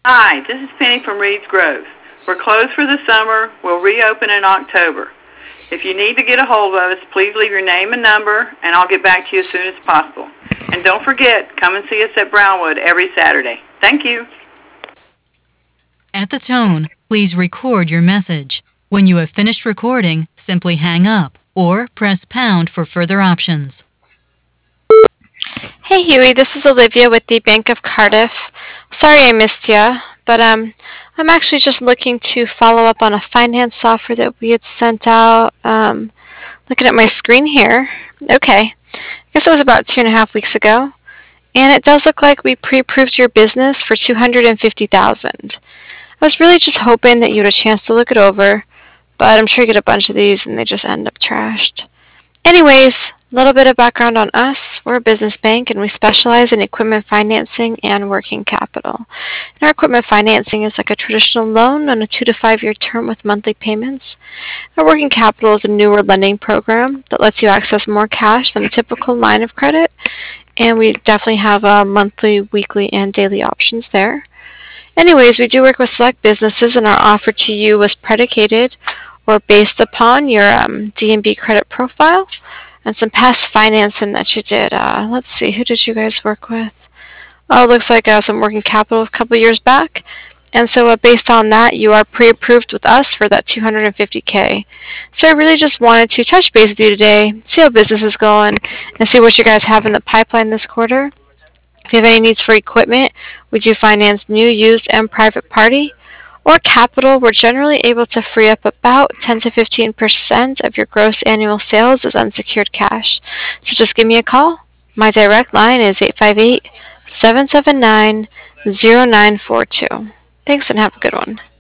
Hi, this is Penny from Reed's Grove. We're closed for the summer. We'll reopen in October. If you need to get a hold of us, please leave your name and number, and I'll get back to you as soon as possible. And don't forget, come and see us at Brownwood every Saturday. Thank you. At the tone, please record your message. When you have finished recording, simply hang up or press pound for further options. Hey Huey, this is Olivia with the Bank of Cardiff. Sorry I missed ya, but I'm actually just looking to follow up on a finance software that we had sent out. Looking at my screen here. Okay, I guess it was about 2.5 weeks ago, and it does look like we pre-approved your business for $250,000. I was really just hoping that you had a chance to look it over, but I'm sure you get a bunch of these and they just end up trashed. Anyways, a little bit of background on us. We're a business bank and we specialize in equipment financing and working capital. And our equipment financing is like a traditional loan on a 2 to 5 year term with monthly payments. Our working capital is a newer lending program that lets you access more cash than a typical line of credit. And we definitely have monthly, weekly, and daily options there. Anyways, we do work with select businesses and our offer to you was predicated or based upon your D&B credit profile and some past financing that you did. Let's see, who did you guys work with? Oh, it looks like some working capital a couple years back. And so based on that, you are pre-approved with us for that $250K. So I really just wanted to touch base with you today, see how business is going, and see what you guys have in the pipeline this quarter. If you have any needs for equipment, we do finance new, used, and private party. Or capital, we're generally able to free up about 10 to 15% of your gross annual sales as unsecured cash. So just give me a call. My direct line is 858-779-0942. Thanks and have a good one.